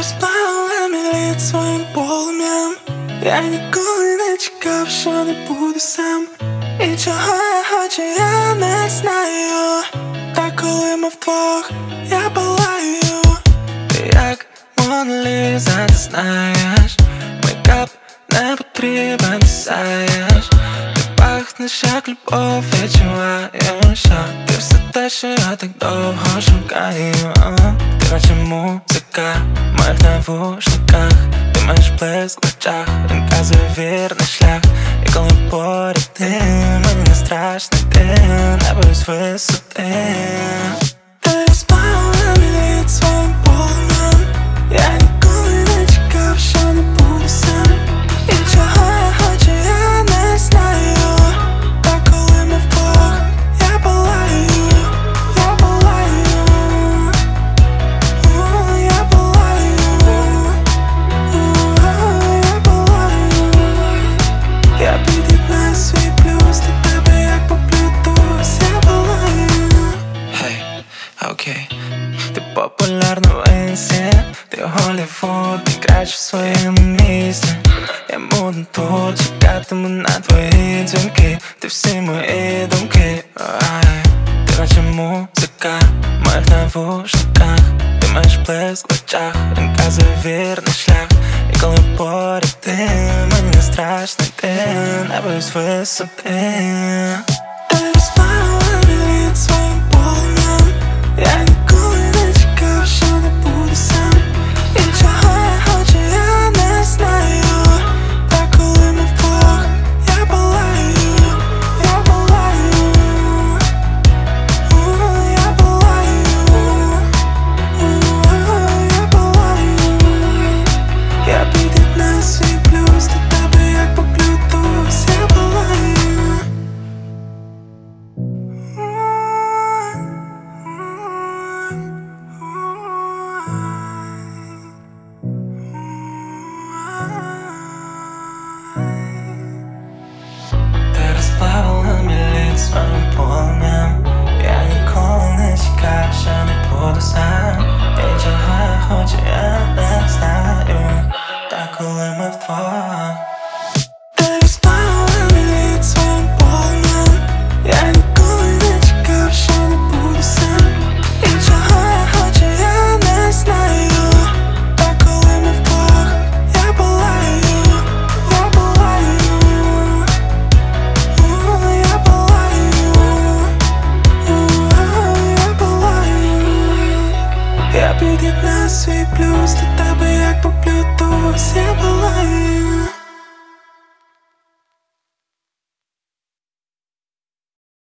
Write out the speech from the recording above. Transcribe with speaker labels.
Speaker 1: розпалила мій лід своїм полум'ям. Я ніколи не чекав, що не буду сам. І чого я хочу, я не знаю. Та коли ми вдвох, я палаю. Ти як Мона Ліза, ти знаєш. Мейкап не потрібен, ти сяєш. Ти пахнеш як любов, відчуваю, що ти все те, що я так довго шукаю. Ти наче музика в моїх навушниках. Ти маєш блиск в очах, він казує вірний шлях. І коли поряд ти, мені не страшно йти, не боюсь висоти. Ти розпалила мій лід своїм полум'ям. Я ніколи не чекав, що не буду сам. І чого я хочу, я не знаю. Та коли ми вдвох, я палаю. Я палаю. Я палаю. Я палаю. Я під'єднаю свій плюс до тебе, як по Bluetooth. Я палаю. Хей, окей. Ти популярна в інсі, ти Голлівуд, ти краще в своєму місці. Я буду тут, чекатиму на твої дзвінки. Ти всі мої думки. Ти наче музика в моїх навушниках. Ти маєш блиск в очах, він казує вірний шлях. І коли поряд ти, мені не страшно йти, не боюсь висоти. Ти розпалила мій лід своїм полум'ям. Я ніколи не чекав, що не буду сам. І чого я хочу, я не знаю. Та коли ми вдвох, я палаю. Я палаю. Я палаю. Я палаю. Я під'єднаю свій плюс до тебе, як по Bluetooth. Я палаю. Ти розплавила мій лід своїм полум'ям. Я ніколи не чекав, що не буду сам. І чого я хочу, я не знаю. Та коли ми вдвох. Ти розплавила мій лід своїм полум'ям. Я ніколи не чекав, що не буду сам. І чого я хочу, я не знаю. Та коли ми вдвох, я палаю. Я палаю. Я палаю. Я палаю. Я під'єднаю свій плюс до тебе, як по Bluetooth.